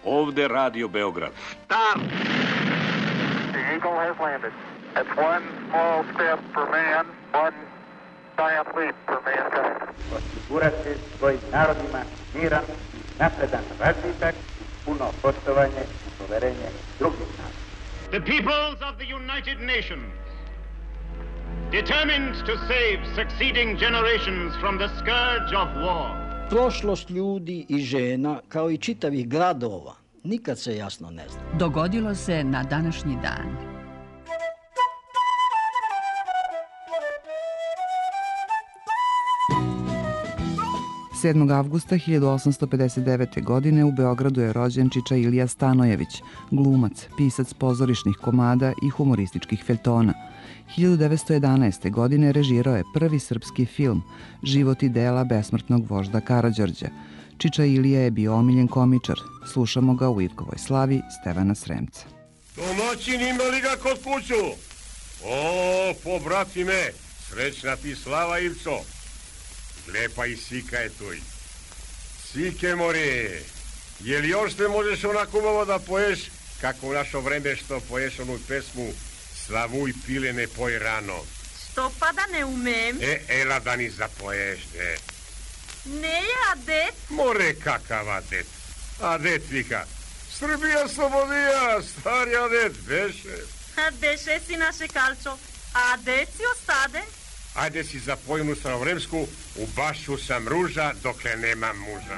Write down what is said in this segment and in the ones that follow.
Ovde Radio Beograd. Start! The Eagle has landed. It's one small step for man, one giant leap for mankind. Osigurati svojim narodima miran i napredan razvitak, puno poštovanje i poverenje drugih naroda. The peoples of the United Nations, determined to save succeeding generations from the scourge of war. Prošlost ljudi i žena, kao i čitavih gradova, nikad se jasno ne zna. Dogodilo se na današnji dan. Sedmog avgusta 1859. godine u Beogradu je rođen Čiča Ilija Stanojević, glumac, pisac pozorišnih komada i humorističkih feljtona. 1911. godine režirao je prvi srpski film Život i dela besmrtnog vožda Karađorđa. Čiča Ilija je bio omiljen komičar. Slušamo ga u Ivkovoj slavi Stevana Sremca. Domaćin ima li ga kod kuću? O, pobratime, srećna ti slava, Ivco. Lepa i Sika je tuj. Sike, more, je li još te možeš onako malo da poješ, kako u našo vreme što poješ onu pesmu Slavuj pile ne poj rano? Što pa da ne umem? Ela da ni zapoješ, de. Ne je adet? More, kakav adet. Adet, vika. Srbija slobodija, stari adet, beše. Beše si naše kalčo. Adet si ostade? Ajde si zapoj onu starovremsku, u bašu sam ruža dokle nemam muža.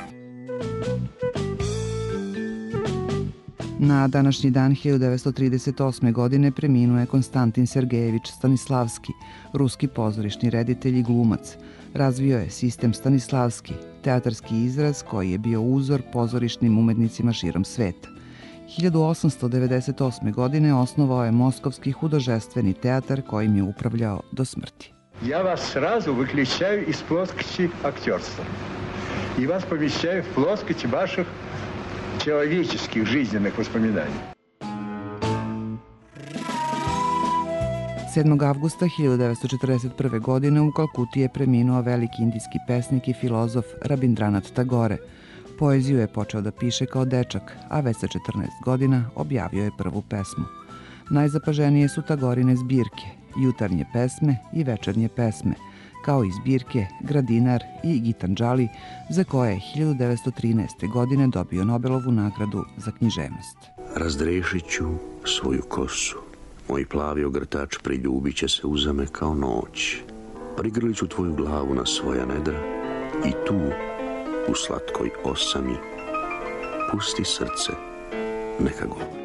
Na današnji dan 1938. godine preminuo je Konstantin Sergejević Stanislavski, ruski pozorišni reditelj i glumac. Razvio je sistem Stanislavski, teatarski izraz koji je bio uzor pozorišnim umetnicima širom sveta. 1898. godine osnovao je Moskovski художественный театр kojim je upravljao do smrti. Я вас сразу выключаю из плоскости актерства и вас помещаю в плоскость ваших человеческих жизненных воспоминаний. 7. avgusta 1941. godine u Kalkuti je preminuo veliki indijski pesnik i filozof Rabindranath Tagore. Poeziju je počeo da piše kao dečak, a već sa 14 godina objavio je prvu pesmu. Najzapaženije su Tagorine zbirke, jutarnje pesme i večernje pesme, kao i zbirke Gradinar i Gitanđali, za koje je 1913. godine dobio Nobelovu nagradu za književnost. Razdrešit ću svoju kosu, moj plavi ogrtač priljubit će se uzame kao noć. Prigrlit ću tvoju glavu na svoja nedra i tu, u slatkoj osami, pusti srce, neka govori.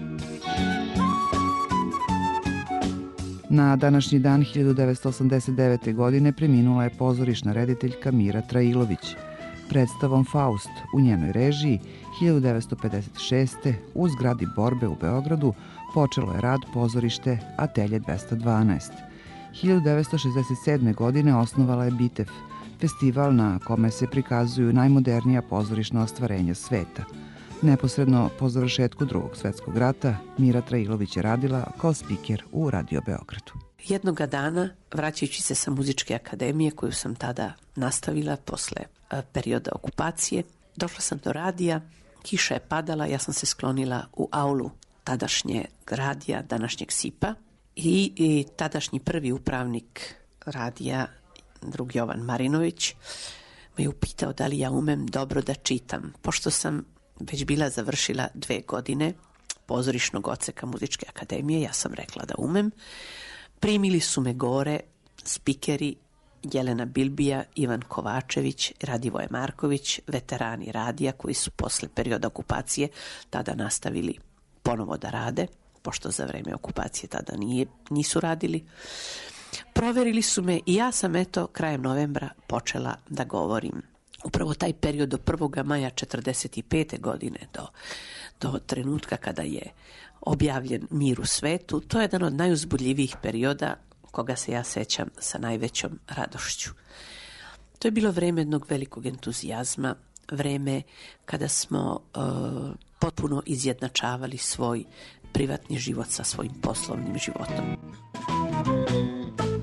Na današnji dan 1989. godine preminula je pozorišna rediteljka Mira Trailović. Predstavom Faust u njenoj režiji 1956. u zgradi Borbe u Beogradu počelo je rad pozorište Atelje 212. 1967. godine osnovala je Bitev, festival na kome se prikazuju najmodernija pozorišna ostvarenja sveta. Neposredno po završetku Drugog svetskog rata, Mira Trailović je radila kao spiker u Radio Beogradu. Jednoga dana, vraćajući se sa muzičke akademije koju sam tada nastavila posle perioda okupacije, došla sam do radija, kiša je padala, ja sam se sklonila u aulu tadašnjeg radija, današnjeg SIP-a i tadašnji prvi upravnik radija, drug Jovan Marinović, me je upitao da li ja umem dobro da čitam, pošto sam već bila završila 2 godine pozorišnog odseka muzičke akademije, ja sam rekla da umem. Primili su me gore spikeri Jelena Bilbija, Ivan Kovačević, Radivoje Marković, veterani radija koji su posle perioda okupacije tada nastavili ponovo da rade, pošto za vreme okupacije tada nisu radili. Proverili su me i ja sam krajem novembra počela da govorim. Upravo taj period od 1. maja 1945. godine do trenutka kada je objavljen Mir u svetu, to je jedan od najuzbudljivijih perioda koga se ja sećam sa najvećom radošću. To je bilo vreme jednog velikog entuzijazma, vreme kada smo potpuno izjednačavali svoj privatni život sa svojim poslovnim životom.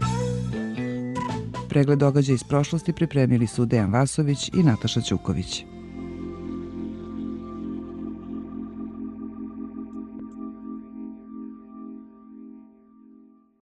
Pregled događaja iz prošlosti pripremili su Dejan Vasović i Nataša Ćuković.